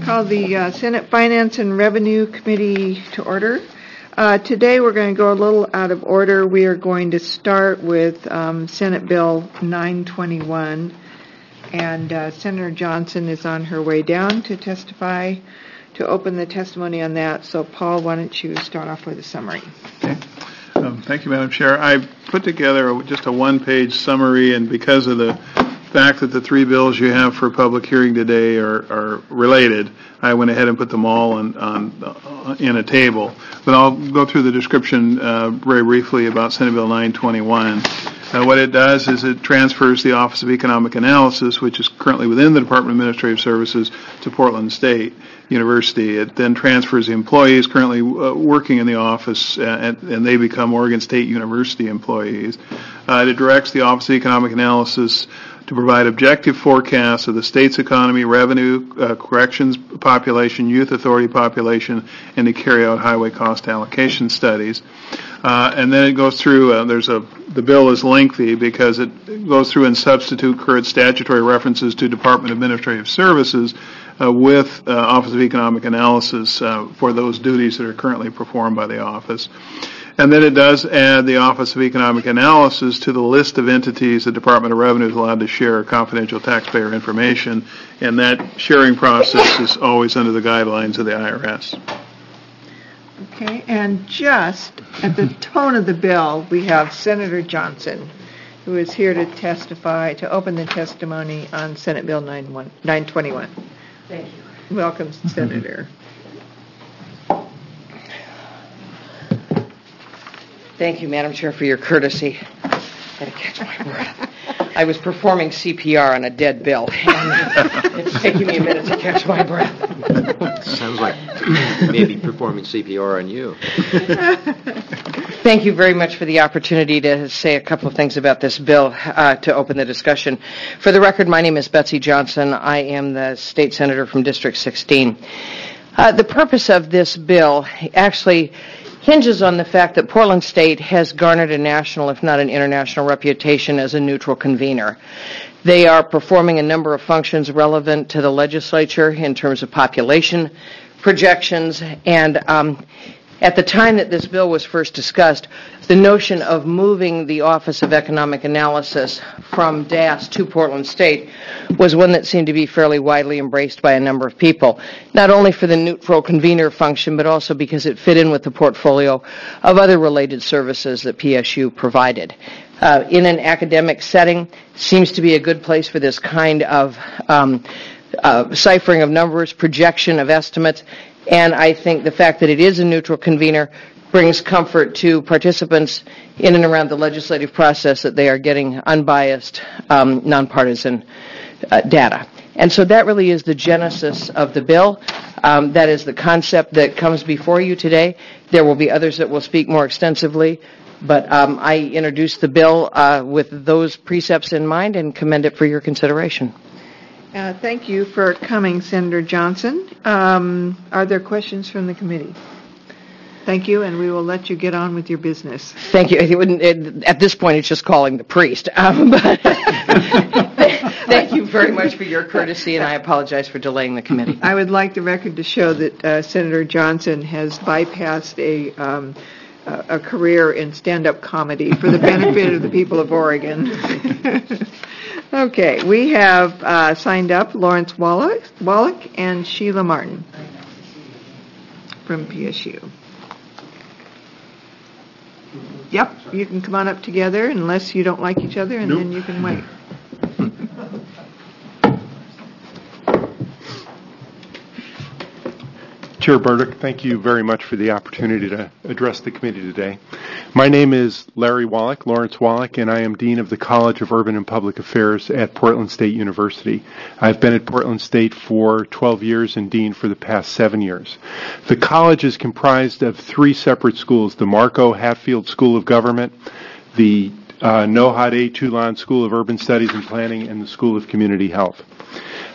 call the Senate Finance and Revenue Committee to order. Today we're going to go a little out of order. We are going to start with Senate Bill 921, and Senator Johnson is on her way down to testify, to open the testimony on that. So, Paul, why don't you start off with a summary? Okay. Thank you, Madam Chair. I put together just a one-page summary, and because of the fact that the three bills you have for public hearing today are related, I went ahead and put them all in a table. But I'll go through the description very briefly about Senate Bill 921. What it does is it transfers the Office of Economic Analysis, which is currently within the Department of Administrative Services, to Portland State University. It then transfers the employees currently working in the office, and they become Oregon State University employees. It directs the Office of Economic Analysis to provide objective forecasts of the state's economy, revenue, corrections population, youth authority population, and to carry out highway cost allocation studies. And then it goes through, the bill is lengthy because it goes through and substitute current statutory references to Department of Administrative Services with Office of Economic Analysis for those duties that are currently performed by the office. And then it does add the Office of Economic Analysis to the list of entities the Department of Revenue is allowed to share confidential taxpayer information, and that sharing process is always under the guidelines of the IRS. Okay, and just at the tone of the bill, we have Senator Johnson, who is here to testify, to open the testimony on Senate Bill 921. Thank you. Welcome, Senator. Thank you, Madam Chair, for your courtesy. I had to catch my breath. I was performing CPR on a dead bill, and it's taking me a minute to catch my breath. Sounds like maybe performing CPR on you. Thank you very much for the opportunity to say a couple of things about this bill to open the discussion. For the record, my name is Betsy Johnson. I am the state senator from District 16. The purpose of this bill actually hinges on the fact that Portland State has garnered a national, if not an international, reputation as a neutral convener. They are performing a number of functions relevant to the legislature in terms of population projections, and at the time that this bill was first discussed, the notion of moving the Office of Economic Analysis from DAS to Portland State was one that seemed to be fairly widely embraced by a number of people, not only for the neutral convener function, but also because it fit in with the portfolio of other related services that PSU provided. In an academic setting, seems to be a good place for this kind of ciphering of numbers, projection of estimates, and I think the fact that it is a neutral convener brings comfort to participants in and around the legislative process that they are getting unbiased, nonpartisan data. And so that really is the genesis of the bill. That is the concept that comes before you today. There will be others that will speak more extensively, but I introduced the bill with those precepts in mind and commend it for your consideration. Thank you for coming, Senator Johnson. Are there questions from the committee? Thank you, and we will let you get on with your business. Thank you. At this point, it's just calling the priest. But thank you very much for your courtesy, and I apologize for delaying the committee. I would like the record to show that Senator Johnson has bypassed a career in stand-up comedy for the benefit of the people of Oregon. Okay, we have signed up Lawrence Wallach and Sheila Martin from PSU. Yep, you can come on up together unless you don't like each other, and then you can wait. Chair Burdick, thank you very much for the opportunity to address the committee today. My name is Larry Wallach, Lawrence Wallach, and I am Dean of the College of Urban and Public Affairs at Portland State University. I've been at Portland State for 12 years and Dean for the past 7 years. The college is comprised of three separate schools: the Marco Hatfield School of Government, the Nohad A. Toulon School of Urban Studies and Planning, and the School of Community Health.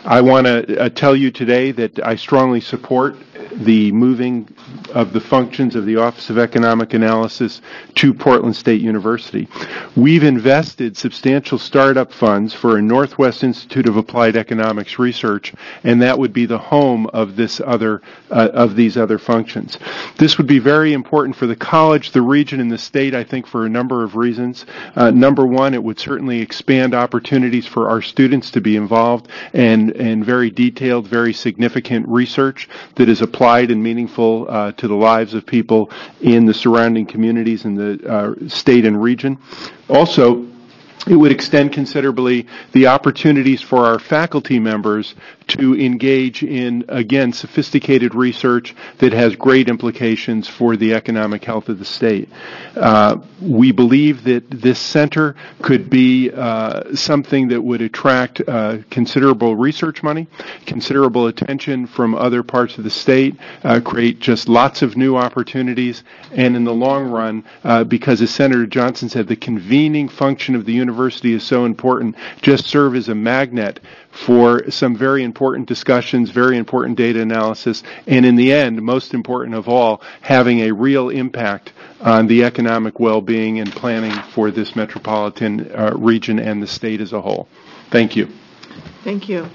I want to tell you today that I strongly support the moving of the functions of the Office of Economic Analysis to Portland State University. We've invested substantial startup funds for a Northwest Institute of Applied Economics Research, and that would be the home of these other functions. This would be very important for the college, the region, and the state, I think, for a number of reasons. Number one, it would certainly expand opportunities for our students to be involved and very detailed, very significant research that is applied and meaningful to the lives of people in the surrounding communities in the state and region. Also, it would extend considerably the opportunities for our faculty members to engage in, again, sophisticated research that has great implications for the economic health of the state. We believe that this center could be something that would attract considerable research money, considerable attention from other parts of the state, create just lots of new opportunities, and in the long run, because as Senator Johnson said, the convening function of the university is so important, just serve as a magnet for some very important discussions, very important data analysis, and in the end, most important of all, having a real impact on the economic well-being and planning for this metropolitan region and the state as a whole. Thank you. Thank you.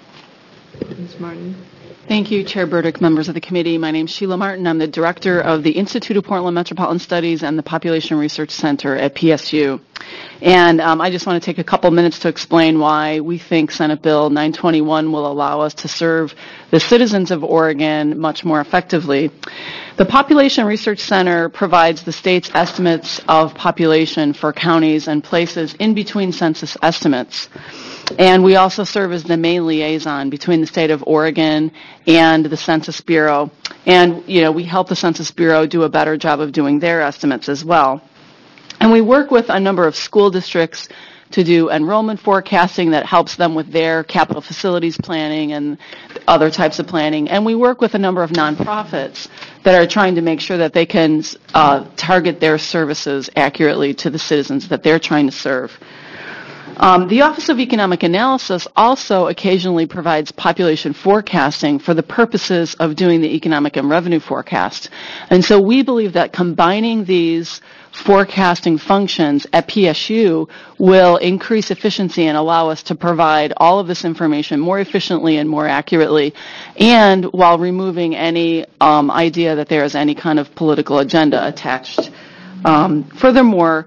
Ms. Martin. Thank you, Chair Burdick, members of the committee. My name is Sheila Martin. I'm the director of the Institute of Portland Metropolitan Studies and the Population Research Center at PSU. And I just want to take a couple minutes to explain why we think Senate Bill 921 will allow us to serve the citizens of Oregon much more effectively. The Population Research Center provides the state's estimates of population for counties and places in between census estimates. And we also serve as the main liaison between the state of Oregon and the Census Bureau. And, we help the Census Bureau do a better job of doing their estimates as well. And we work with a number of school districts to do enrollment forecasting that helps them with their capital facilities planning and other types of planning. And we work with a number of nonprofits that are trying to make sure that they can target their services accurately to the citizens that they're trying to serve. The Office of Economic Analysis also occasionally provides population forecasting for the purposes of doing the economic and revenue forecast. And so we believe that combining these forecasting functions at PSU will increase efficiency and allow us to provide all of this information more efficiently and more accurately, and while removing any idea that there is any kind of political agenda attached. Furthermore,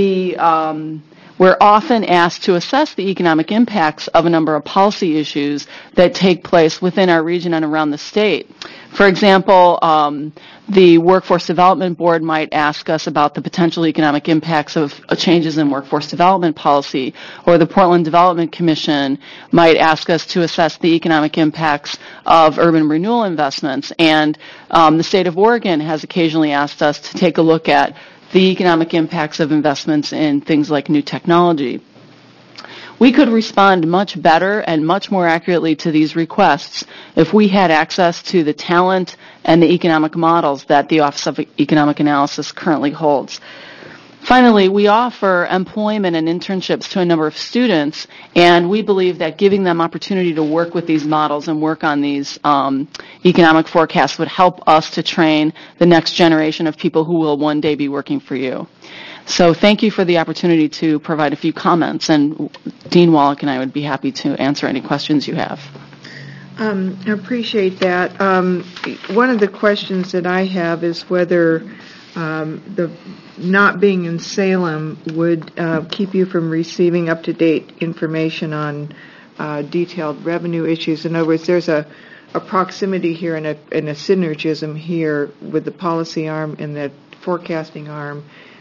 we're often asked to assess the economic impacts of a number of policy issues that take place within our region and around the state. For example, the Workforce Development Board might ask us about the potential economic impacts of changes in workforce development policy, or the Portland Development Commission might ask us to assess the economic impacts of urban renewal investments. And the state of Oregon has occasionally asked us to take a look at the economic impacts of investments in things like new technology. We could respond much better and much more accurately to these requests if we had access to the talent and the economic models that the Office of Economic Analysis currently holds. Finally, we offer employment and internships to a number of students, and we believe that giving them opportunity to work with these models and work on these economic forecasts would help us to train the next generation of people who will one day be working for you. So thank you for the opportunity to provide a few comments, and Dean Wallach and I would be happy to answer any questions you have. I appreciate that. One of the questions that I have is whether the not being in Salem would keep you from receiving up-to-date information on detailed revenue issues. In other words, there's a proximity here and a synergism here with the policy arm and the forecasting arm.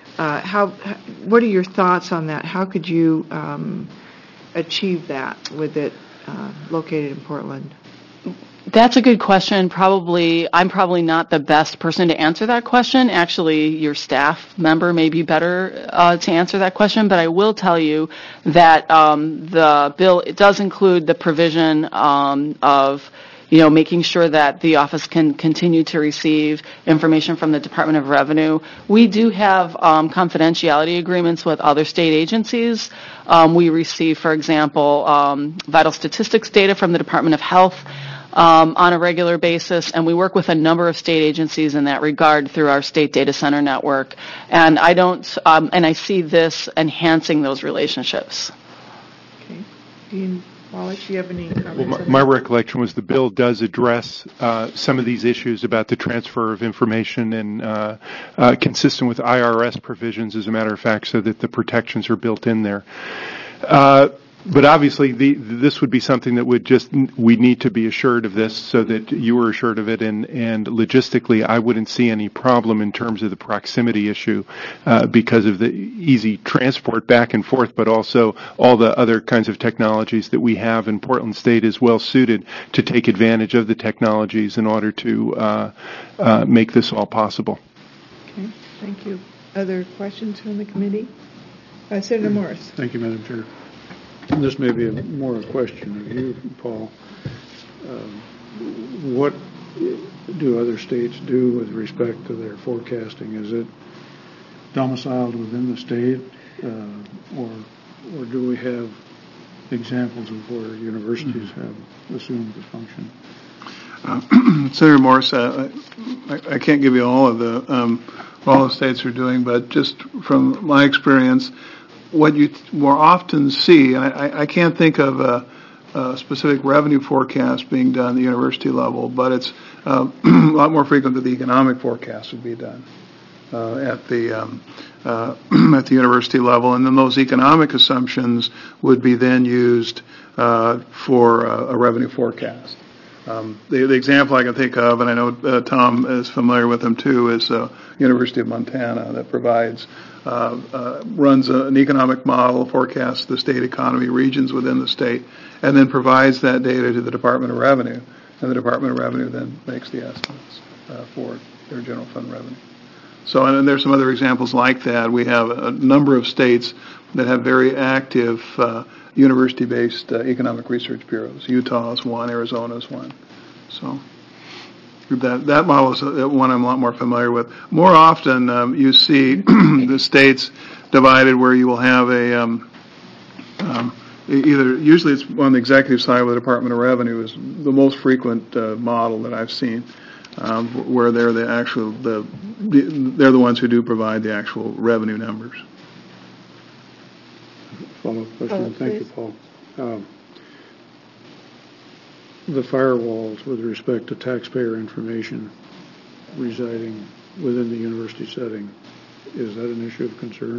What are your thoughts on that? How could you achieve that with it located in Portland? That's a good question. I'm probably not the best person to answer that question. Actually, your staff member may be better to answer that question, but I will tell you that the bill, it does include the provision of making sure that the office can continue to receive information from the Department of Revenue. We do have confidentiality agreements with other state agencies. We receive, for example, vital statistics data from the Department of Health on a regular basis, and we work with a number of state agencies in that regard through our state data center network. And I see this enhancing those relationships. Okay. Dean Wallace, do you have any comments? Well, my recollection was the bill does address some of these issues about the transfer of information and consistent with IRS provisions, as a matter of fact, so that the protections are built in there. But obviously, this would be something that we need to be assured of this so that you were assured of it. And logistically, I wouldn't see any problem in terms of the proximity issue because of the easy transport back and forth, but also all the other kinds of technologies that we have in Portland State is well suited to take advantage of the technologies in order to make this all possible. Okay, thank you. Other questions from the committee? Senator Morris. Thank you, Madam Chair. This may be more a question of you, Paul. What do other states do with respect to their forecasting? Is it domiciled within the state, or do we have examples of where universities have assumed the function? Senator Morris, I can't give you all of all the states are doing, but just from my experience, what you more often see, and I can't think of a specific revenue forecast being done at the university level, but it's a lot more frequent that the economic forecast would be done at the university level, and then those economic assumptions would be then used for a revenue forecast. The example I can think of, and I know Tom is familiar with them too, is University of Montana that provides runs an economic model, forecasts the state economy, regions within the state, and then provides that data to the Department of Revenue, and the Department of Revenue then makes the estimates for their general fund revenue. So, and there's some other examples like that. We have a number of states that have very active university-based economic research bureaus. Utah is one, Arizona is one. So that model is one I'm a lot more familiar with. More often, you see the states divided where you will have usually it's on the executive side with the Department of Revenue is the most frequent model that I've seen, where they're they're the ones who do provide the actual revenue numbers. Follow-up question. Thank you, Paul. The firewalls with respect to taxpayer information residing within the university setting, is that an issue of concern?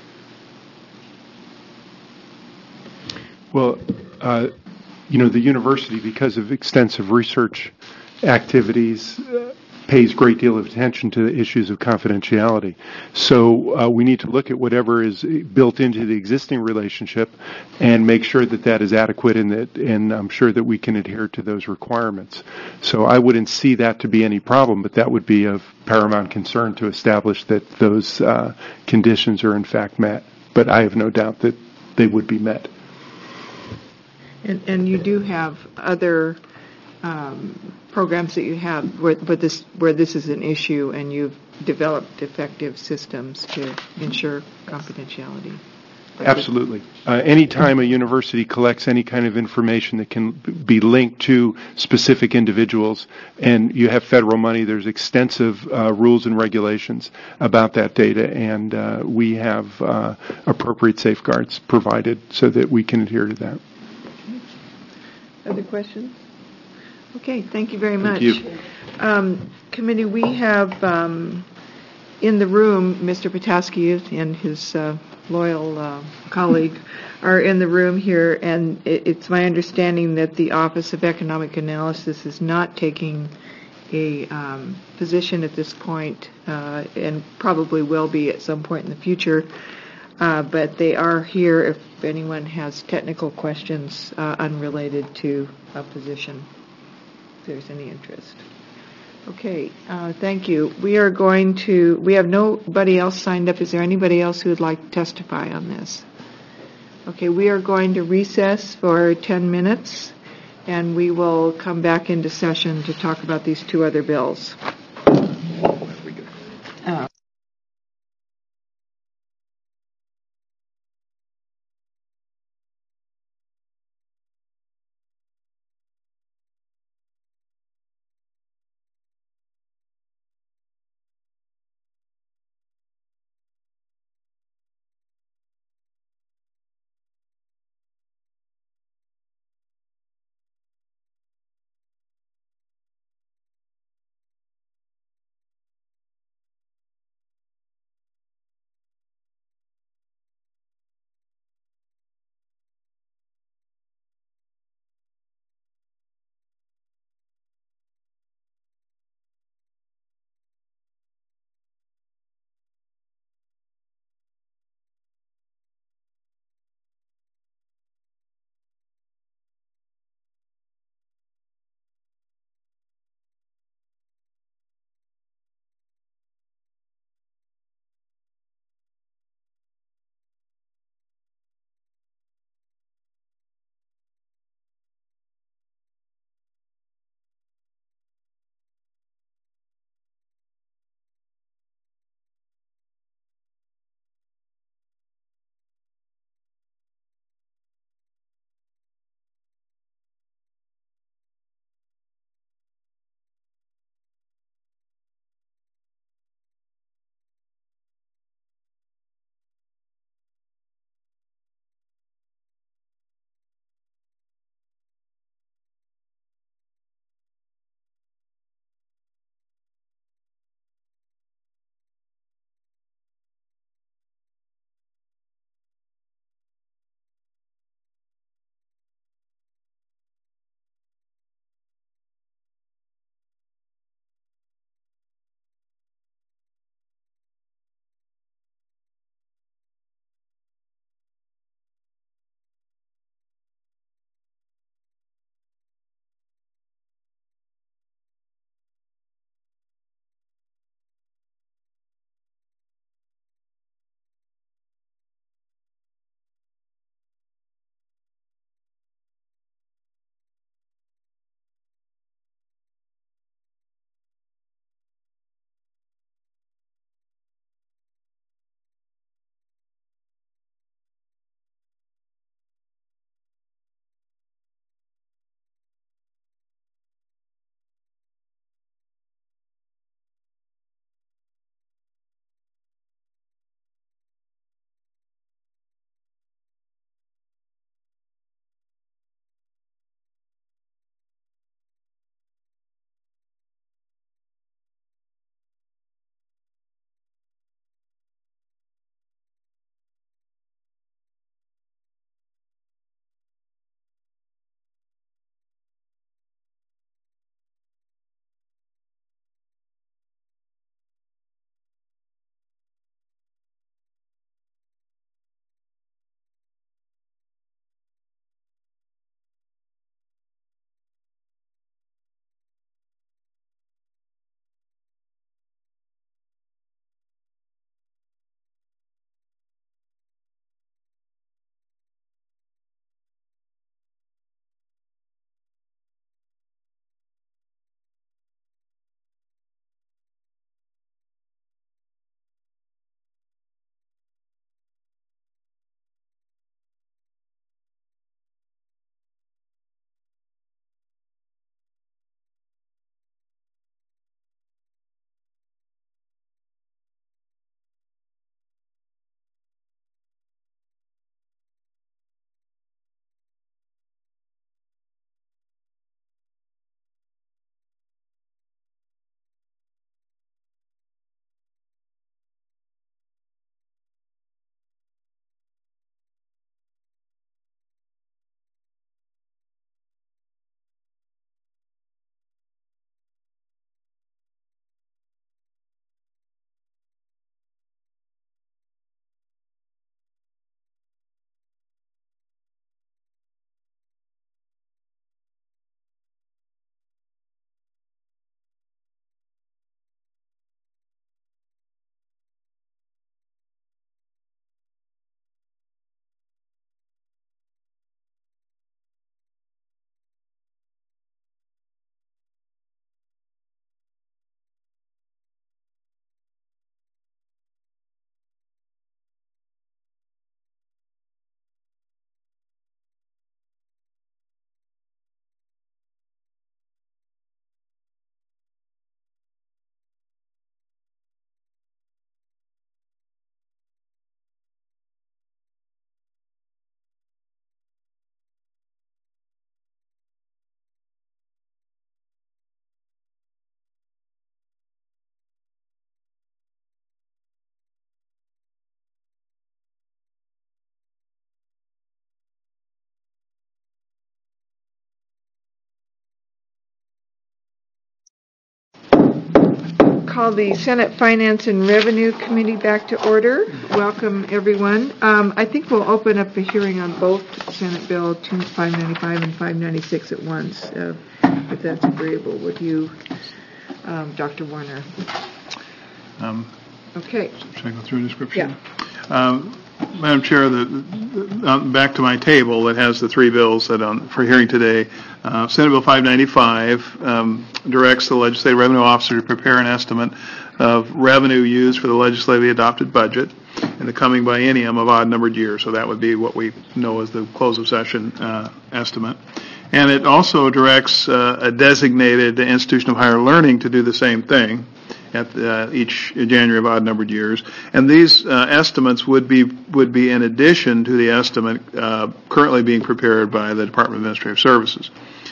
Well, the university, because of extensive research activities, pays a great deal of attention to the issues of confidentiality. So we need to look at whatever is built into the existing relationship and make sure that that is adequate and I'm sure that we can adhere to those requirements. So I wouldn't see that to be any problem, but that would be of paramount concern to establish that those conditions are in fact met. But I have no doubt that they would be met. And you do have other programs that you have where this is an issue, and you've developed effective systems to ensure confidentiality. Absolutely. Anytime a university collects any kind of information that can be linked to specific individuals, and you have federal money, there's extensive rules and regulations about that data, and we have appropriate safeguards provided so that we can adhere to that. Other questions? Okay, thank you very much. Thank you. Committee, we have in the room, Mr. Petoskey and his loyal colleague are in the room here, and it's my understanding that the Office of Economic Analysis is not taking a position at this point, and probably will be at some point in the future, but they are here if anyone has technical questions unrelated to a position, if there's any interest. Okay, thank you. We have nobody else signed up. Is there anybody else who would like to testify on this? Okay, we are going to recess for 10 minutes, and we will come back into session to talk about these two other bills. call the Senate Finance and Revenue Committee back to order. Welcome, everyone. I think we'll open up the hearing on both Senate Bill 595 and 596 at once, if that's agreeable with you, Dr. Warner. Okay. Should I go through a description? Yeah. Madam Chair, back to my table that has the three bills that for hearing today. Senate Bill 595 directs the Legislative Revenue Officer to prepare an estimate of revenue used for the legislatively adopted budget in the coming biennium of odd-numbered years. So that would be what we know as the close of session estimate. And it also directs a designated institution of higher learning to do the same thing at each January of odd-numbered years, and these estimates would be in addition to the estimate currently being prepared by the Department of Administrative Services.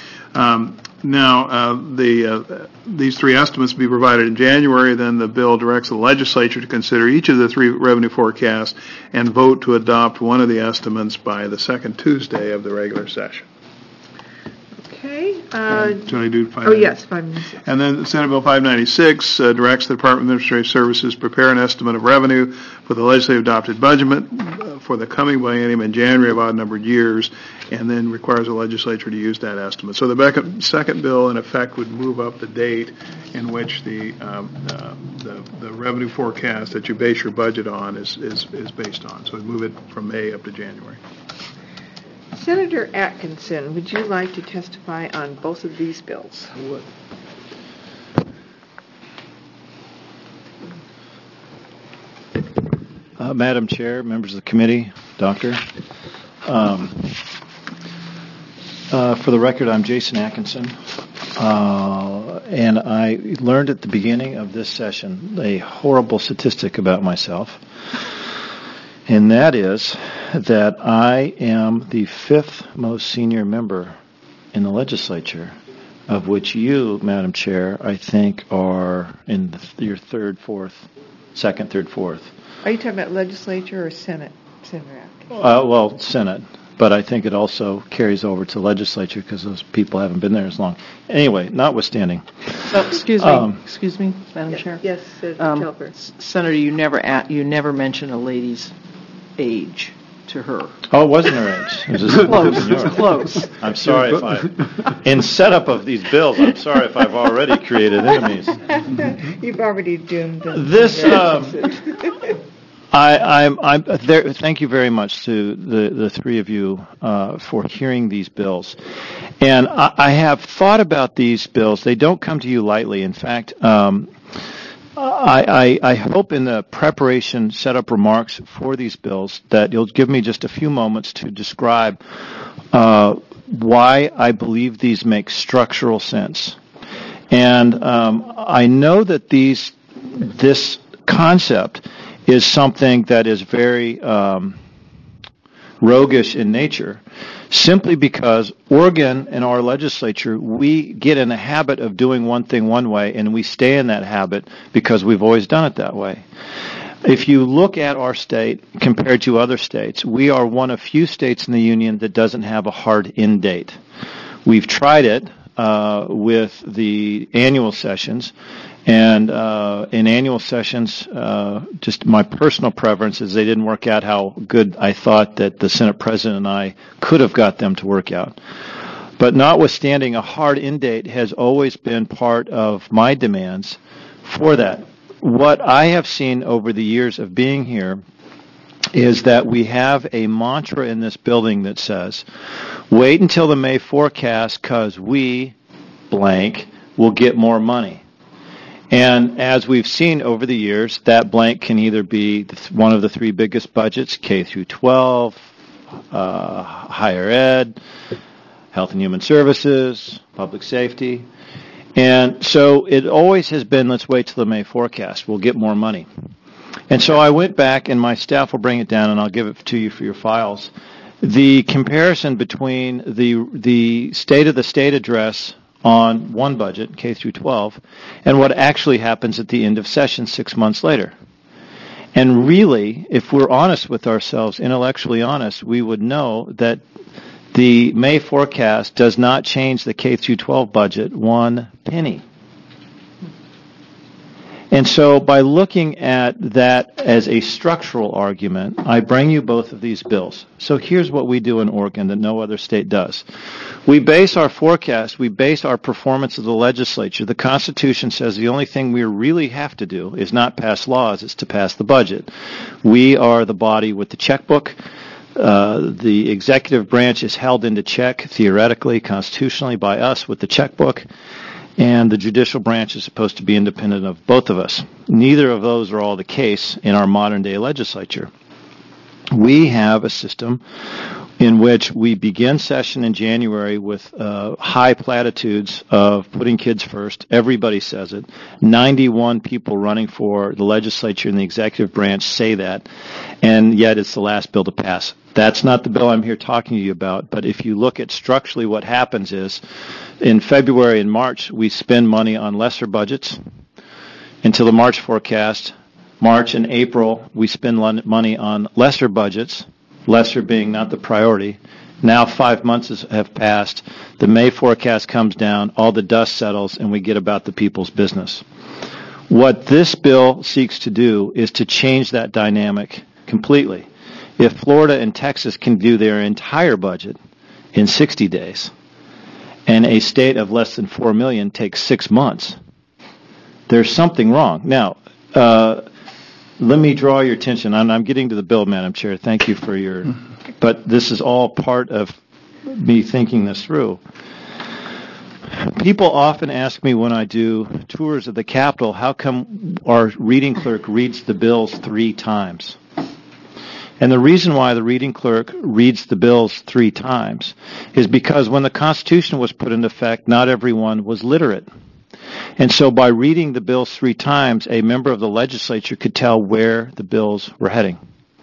These three estimates will be provided in January. Then the bill directs the legislature to consider each of the three revenue forecasts and vote to adopt one of the estimates by the second Tuesday of the regular session. Okay. Should I do 596? Oh, yes, 596. And then Senate Bill 596 directs the Department of Administrative Services prepare an estimate of revenue for the legislative adopted budget for the coming biennium in January of odd-numbered years, and then requires the legislature to use that estimate. So the second bill, in effect, would move up the date in which the revenue forecast that you base your budget on is based on. So we move it from May up to January. Senator Atkinson, would you like to testify on both of these bills? I would. Madam Chair, members of the committee, Doctor. For the record, I'm Jason Atkinson, and I learned at the beginning of this session a horrible statistic about myself, and that is that I am the fifth most senior member in the legislature, of which you, Madam Chair, I think are in your second, third, fourth. Are you talking about legislature or Senate? Senator Atkinson? Well, Senate, but I think it also carries over to legislature because those people haven't been there as long. Anyway, notwithstanding. Oh, excuse me, Madam Chair. Yes, Telfer. Senator, you never mention a lady's age to her. Oh, it wasn't her age. It was Close. I'm sorry in setup of these bills, I'm sorry if I've already created enemies. You've already doomed them. This, I'm there. Thank you very much to the three of you for hearing these bills, and I have thought about these bills. They don't come to you lightly. In fact, I hope in the preparation setup remarks for these bills that you'll give me just a few moments to describe why I believe these make structural sense. And I know that this concept is something that is very roguish in nature, simply because Oregon and our legislature, we get in the habit of doing one thing one way, and we stay in that habit because we've always done it that way. If you look at our state compared to other states, we are one of few states in the union that doesn't have a hard end date. We've tried it with the annual sessions, and in annual sessions, just my personal preference is they didn't work out how good I thought that the Senate President and I could have got them to work out. But notwithstanding, a hard end date has always been part of my demands for that. What I have seen over the years of being here is that we have a mantra in this building that says, wait until the May forecast because we, blank, will get more money. And as we've seen over the years, that blank can either be one of the three biggest budgets, K through 12, higher ed, health and human services, public safety. And so it always has been, let's wait till the May forecast. We'll get more money. And so I went back, and my staff will bring it down, and I'll give it to you for your files. The comparison between the State of the State address on one budget, K through 12, and what actually happens at the end of session 6 months later. And really, if we're honest with ourselves, intellectually honest, we would know that the May forecast does not change the K through 12 budget one penny. And so by looking at that as a structural argument, I bring you both of these bills. So here's what we do in Oregon that no other state does. We base our forecast, we base our performance of the legislature. The Constitution says the only thing we really have to do is not pass laws, it's to pass the budget. We are the body with the checkbook. The executive branch is held into check, theoretically, constitutionally, by us with the checkbook. And the judicial branch is supposed to be independent of both of us. Neither of those are all the case in our modern-day legislature. We have a system in which we begin session in January with high platitudes of putting kids first. Everybody says it. 91 people running for the legislature and the executive branch say that, and yet it's the last bill to pass. That's not the bill I'm here talking to you about, but if you look at structurally what happens is, in February and March, we spend money on lesser budgets until the March forecast. March and April, we spend money on lesser budgets, lesser being not the priority. Now 5 months have passed. The May forecast comes down, all the dust settles, and we get about the people's business. What this bill seeks to do is to change that dynamic completely. If Florida and Texas can do their entire budget in 60 days, and a state of less than 4 million takes 6 months, there's something wrong. Now, let me draw your attention. I'm getting to the bill, Madam Chair. Thank you for your... But this is all part of me thinking this through. People often ask me when I do tours of the Capitol, how come our reading clerk reads the bills 3 times? And the reason why the reading clerk reads the bills 3 times is because when the Constitution was put into effect, not everyone was literate. And so by reading the bills 3 times, a member of the legislature could tell where the bills were heading.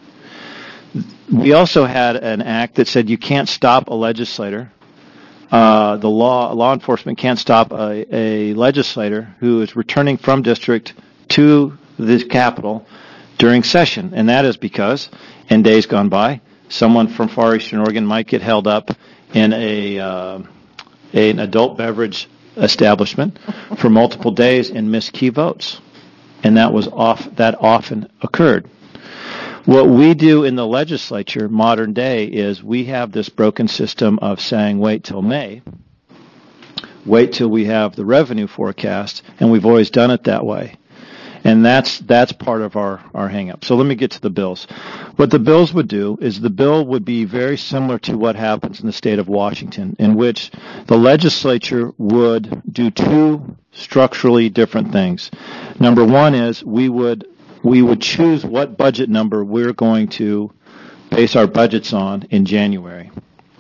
We also had an act that said you can't stop a legislator. The law enforcement can't stop a legislator who is returning from district to the Capitol during session. And that is because, in days gone by, someone from Far Eastern Oregon might get held up in an adult beverage establishment for multiple days and miss key votes. And that often occurred. What we do in the legislature, modern day, is we have this broken system of saying, wait till May, wait till we have the revenue forecast, and we've always done it that way. And that's part of our hang-up. So let me get to the bills. What the bills would do is the bill would be very similar to what happens in the state of Washington, in which the legislature would do 2 structurally different things. Number one is we would choose what budget number we're going to base our budgets on in January.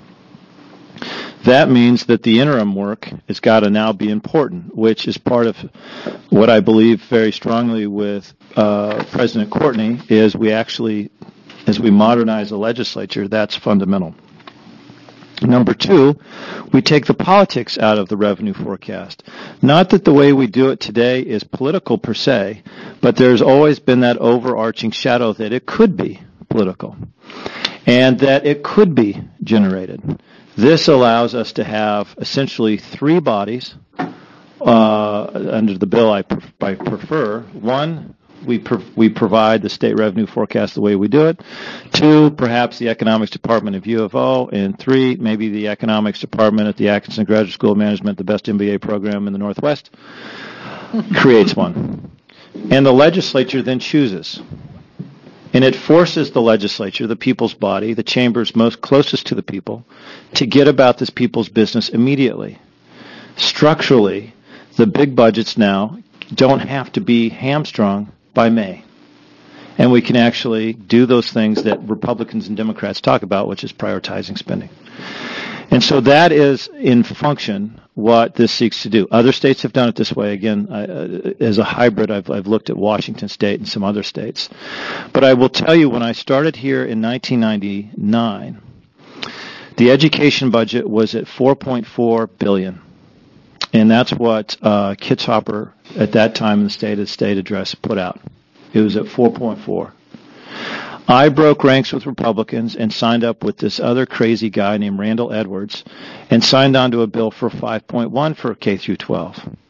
That means that the interim work has got to now be important, which is part of what I believe very strongly with President Courtney is we actually, as we modernize the legislature, that's fundamental. Number 2, we take the politics out of the revenue forecast. Not that the way we do it today is political per se, but there's always been that overarching shadow that it could be political and that it could be generated. This allows us to have essentially 3 bodies under the bill I prefer. 1, we provide the state revenue forecast the way we do it. 2, perhaps the economics department of U of O. And 3, maybe the economics department at the Atkinson Graduate School of Management, the best MBA program in the Northwest, creates one. And the legislature then chooses. And it forces the legislature, the people's body, the chambers most closest to the people, to get about this people's business immediately. Structurally, the big budgets now don't have to be hamstrung by May. And we can actually do those things that Republicans and Democrats talk about, which is prioritizing spending. And so that is, in function, what this seeks to do. Other states have done it this way. Again, as a hybrid, I've looked at Washington State and some other states. But I will tell you, when I started here in 1999, the education budget was at $4.4 billion. And that's what Kitzhaber, at that time in the state address, put out. It was at 4.4. I broke ranks with Republicans and signed up with this other crazy guy named Randall Edwards and signed on to a bill for 5.1 for K through 12.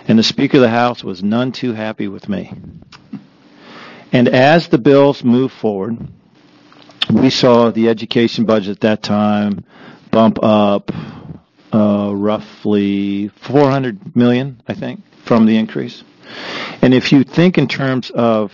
And the Speaker of the House was none too happy with me. And as the bills moved forward, we saw the education budget at that time bump up roughly $400 million, I think, from the increase. And if you think in terms of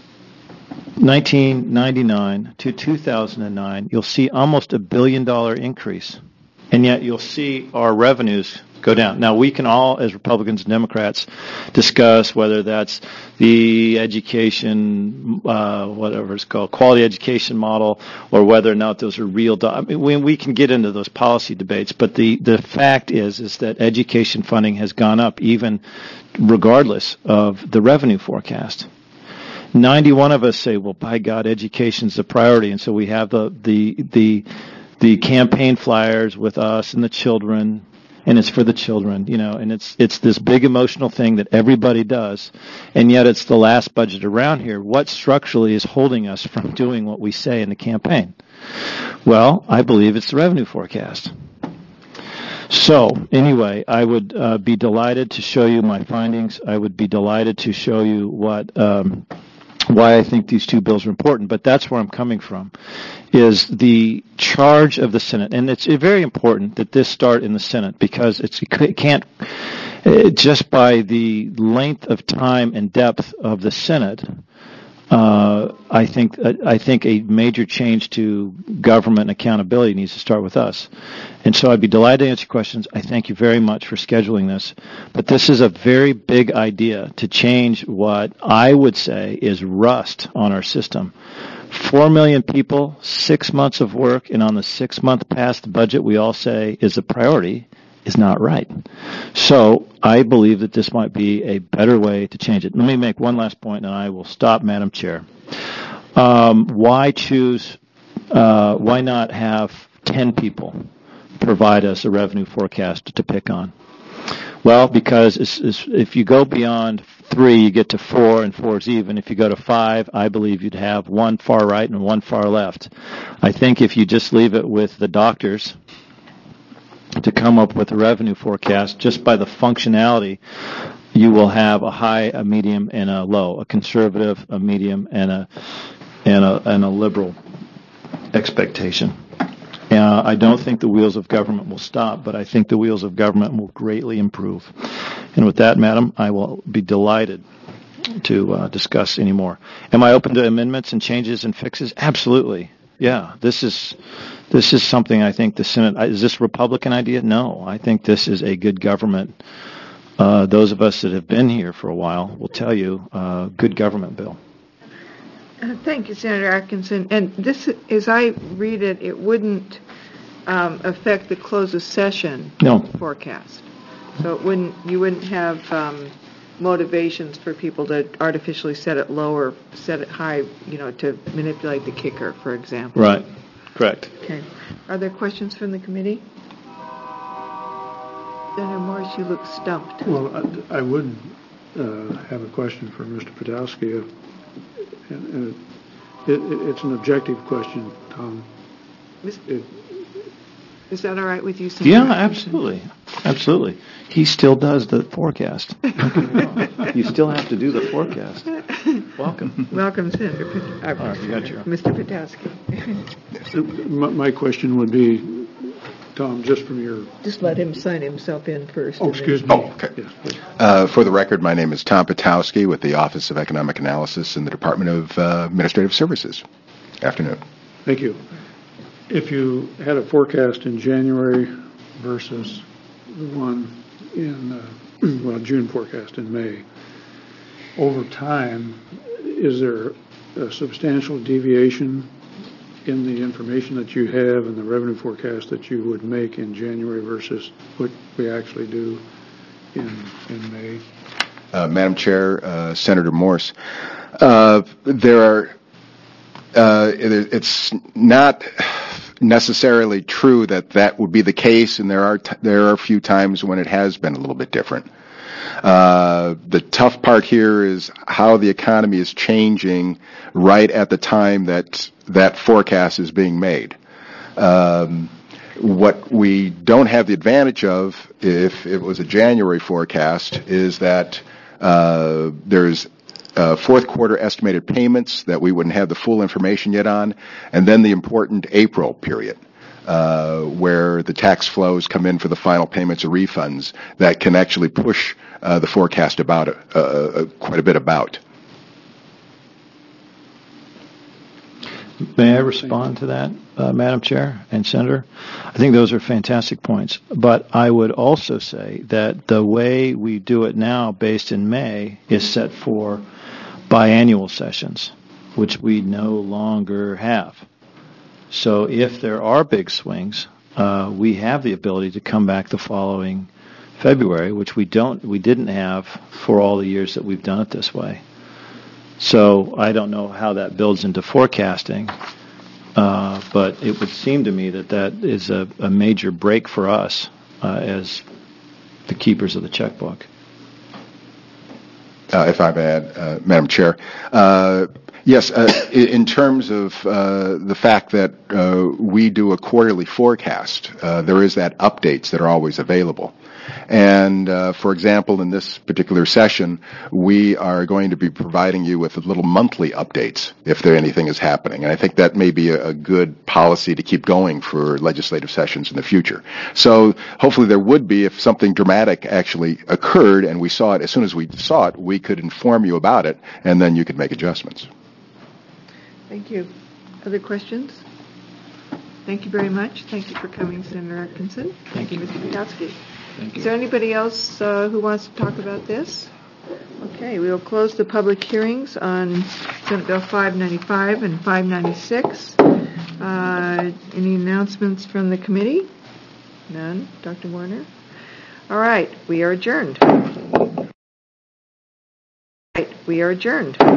1999 to 2009, you'll see almost $1 billion increase. And yet you'll see our revenues go down. Now, we can all, as Republicans and Democrats, discuss whether that's the education, whatever it's called, quality education model, or whether or not those are real. I mean, we can get into those policy debates, but the fact is that education funding has gone up even regardless of the revenue forecast. 91 of us say, well, by God, education's the priority, and so we have the campaign flyers with us and the children, and it's for the children, and it's this big emotional thing that everybody does, and yet it's the last budget around here. What structurally is holding us from doing what we say in the campaign? Well, I believe it's the revenue forecast. So, anyway, I would be delighted to show you my findings. I would be delighted to show you why I think these two bills are important, but that's where I'm coming from, is the charge of the Senate. And it's very important that this start in the Senate, because it can't, just by the length of time and depth of the Senate, I think a major change to government accountability needs to start with us. And so I'd be delighted to answer questions. I thank you very much for scheduling this. But this is a very big idea to change what I would say is rust on our system. 4 million people, 6 months of work, and on the 6-month past budget we all say is a priority, is not right. So I believe that this might be a better way to change it. Let me make one last point, and I will stop, Madam Chair. Why not have 10 people provide us a revenue forecast to pick on? Well, because if you go beyond 3, you get to 4, and 4 is even. If you go to 5, I believe you'd have one far right and one far left. I think if you just leave it with the doctors to come up with a revenue forecast, just by the functionality, you will have a high, a medium, and a low, a conservative, a medium, and a liberal expectation. I don't think the wheels of government will stop, but I think the wheels of government will greatly improve. And with that, Madam, I will be delighted to discuss any more. Am I open to amendments and changes and fixes? Absolutely. Yeah, this is something I think the Senate, is this a Republican idea? No, I think this is a good government. Those of us that have been here for a while will tell you, good government bill. Thank you, Senator Atkinson. And this, as I read it, it wouldn't affect the close of session forecast. So you wouldn't have motivations for people to artificially set it low or set it high, to manipulate the kicker, for example. Right. Correct. Okay. Are there questions from the committee? Senator Morris, you look stumped. Well, I would have a question for Mr. Podolsky. And it's an objective question, Tom. Is that all right with you, Senator? Yeah, absolutely. Absolutely. He still does the forecast. You still have to do the forecast. Welcome. Welcome, Senator Mr. Podolsky. My question would be, Tom, just from your... Just let him sign himself in first. Oh, excuse me. Oh, okay. Yes, for the record, my name is Tom Podolsky with the Office of Economic Analysis in the Department of Administrative Services. Afternoon. Thank you. If you had a forecast in January versus the one in, June forecast in May, over time, is there a substantial deviation in the information that you have and the revenue forecast that you would make in January versus what we actually do in May? Madam Chair, Senator Morse, it's not necessarily true that would be the case, and there are a few times when it has been a little bit different. The tough part here is how the economy is changing right at the time that forecast is being made. What we don't have the advantage of, if it was a January forecast, is that there's fourth quarter estimated payments that we wouldn't have the full information yet on, and then the important April period, where the tax flows come in for the final payments or refunds that can actually push the forecast about quite a bit about. May I respond to that, Madam Chair and Senator? I think those are fantastic points. But I would also say that the way we do it now, based in May, is set for biannual sessions, which we no longer have. So if there are big swings, we have the ability to come back the following February, which we didn't have for all the years that we've done it this way. So I don't know how that builds into forecasting, but it would seem to me that is a major break for us as the keepers of the checkbook. If I may add, Madam Chair, yes, in terms of the fact that we do a quarterly forecast, there is that updates that are always available. And, for example, in this particular session, we are going to be providing you with little monthly updates if anything is happening. And I think that may be a good policy to keep going for legislative sessions in the future. So hopefully there would be, if something dramatic actually occurred and we saw it, as soon as we saw it, we could inform you about it, and then you could make adjustments. Thank you. Other questions? Thank you very much. Thank you for coming, Senator Atkinson. Thank you, Mr. Kwiatkowski. Is there anybody else who wants to talk about this? Okay, we will close the public hearings on Senate Bill 595 and 596. Any announcements from the committee? None. Dr. Warner? All right, we are adjourned.